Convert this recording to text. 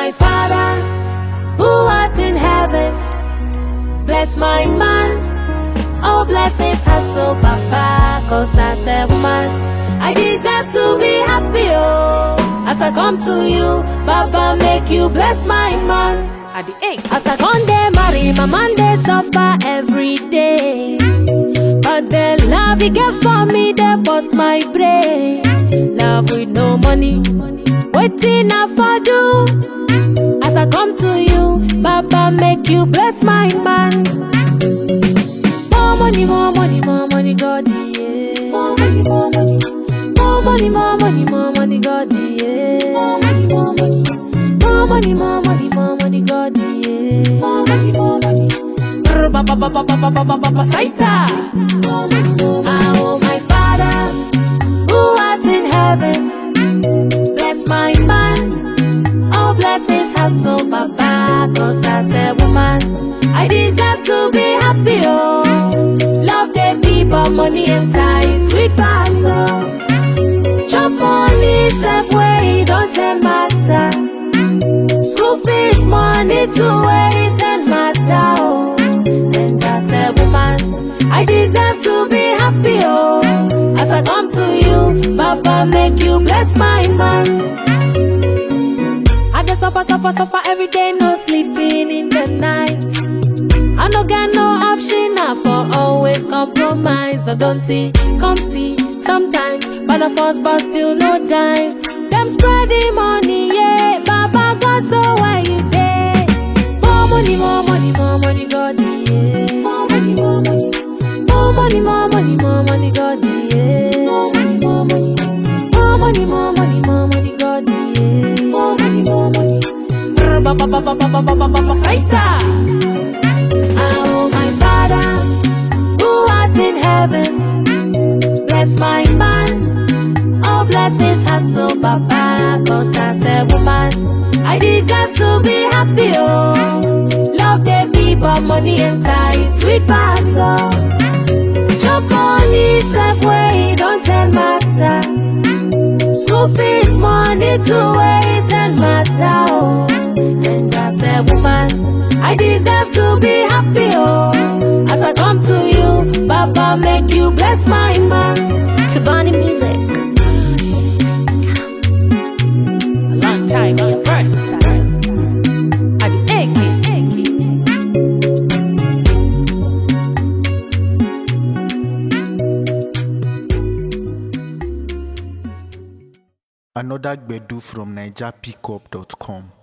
my Father, who art in heaven, bless my man. Oh, bless his hustle, Papa, cause as a woman, I deserve to be happy, oh. As I come to you, Papa, make you bless my man. At the egg, as I come there, marry, my man, they suffer every day. But the love he get for me, they bust my brain. Love with no money, waiting I for do. As I come to you, Papa, make you bless my man. More money, more money, more money, God, yeah. More money, more money. More money, more money, more money, God, yeah. More money, more money. More money, more money, more money, God, yeah. More money, more money. Saita. Oh, my Father, who art in heaven, bless my man. Oh, bless his hustle, Papa, cause as a woman, I deserve to be happy, oh. Love the people, money and time, sweet passion. Chop money, save way, don't matter. School fees, money to wait and matter, oh. And as a woman, I deserve to be happy, oh. As I come to you, Papa, make you bless my man. I just suffer every day, no sleeping in the night. I no get no option now for always compromise. So don't see, come see, sometimes, but the force but still no dime. Them spreading money, yeah, Baba God, so why you there? More money, more money, more money, God, yeah. More money, more money. More money, more money, more money, God, yeah. More money, more money. More money, more money, more money, God, yeah. More money, more money. Saita. Oh, my Father, who art in heaven, bless my man. Oh, bless his hustle, Papa, cause as a woman, I deserve to be happy, oh. Love the people, money and time, sweet passion. Chop money, save way, don't matter. School fees, money to wait and matter, oh. And as a woman, I deserve to be happy, oh. As I come to you, Papa, make you bless my man. Tabani Music. A long time, versatile. At the AK. Another Gbedu from NigerPickup.com.